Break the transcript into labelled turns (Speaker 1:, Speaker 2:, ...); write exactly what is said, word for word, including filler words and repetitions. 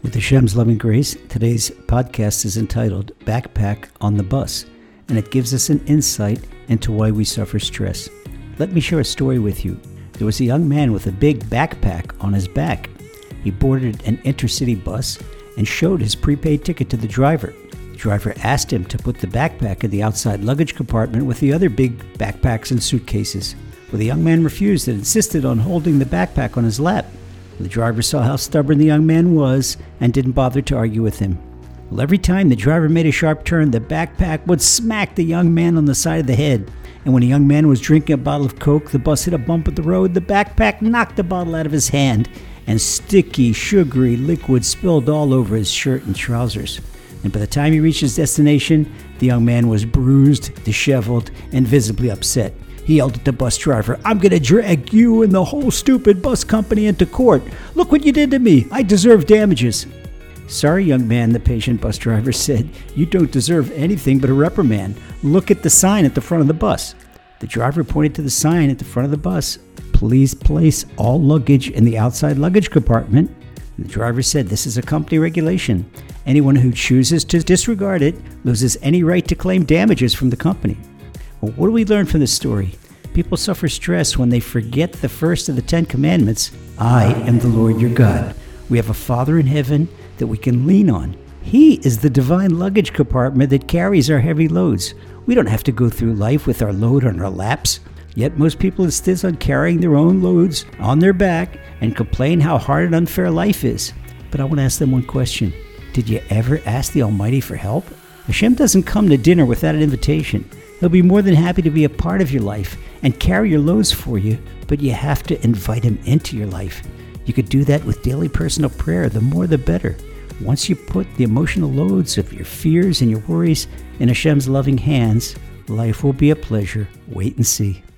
Speaker 1: With Hashem's loving grace, today's podcast is entitled Backpack on the Bus, and it gives us an insight into why we suffer stress. Let me share a story with you. There was a young man with a big backpack on his back. He boarded an intercity bus and showed his prepaid ticket to the driver. The driver asked him to put the backpack in the outside luggage compartment with the other big backpacks and suitcases. Well, the young man refused and insisted on holding the backpack on his lap. The driver saw how stubborn the young man was and didn't bother to argue with him. Well, every time the driver made a sharp turn, the backpack would smack the young man on the side of the head. And when the young man was drinking a bottle of Coke, the bus hit a bump at the road, the backpack knocked the bottle out of his hand, and sticky, sugary liquid spilled all over his shirt and trousers. And by the time he reached his destination, the young man was bruised, disheveled, and visibly upset. He yelled at the bus driver, "I'm going to drag you and the whole stupid bus company into court. Look what you did to me. I deserve damages." "Sorry, young man," the patient bus driver said. "You don't deserve anything but a reprimand. Look at the sign at the front of the bus." The driver pointed to the sign at the front of the bus. "Please place all luggage in the outside luggage compartment." The driver said, "This is a company regulation. Anyone who chooses to disregard it loses any right to claim damages from the company." Well, what do we learn from this story? People suffer stress when they forget the first of the Ten Commandments. I am the Lord your God. We have a Father in heaven that we can lean on. He is the divine luggage compartment that carries our heavy loads. We don't have to go through life with our load on our laps. Yet most people insist on carrying their own loads on their back and complain how hard and unfair life is. But I want to ask them one question. Did you ever ask the Almighty for help? Hashem doesn't come to dinner without an invitation. He'll be more than happy to be a part of your life and carry your loads for you, but you have to invite him into your life. You could do that with daily personal prayer. The more the better. Once you put the emotional loads of your fears and your worries in Hashem's loving hands, life will be a pleasure. Wait and see.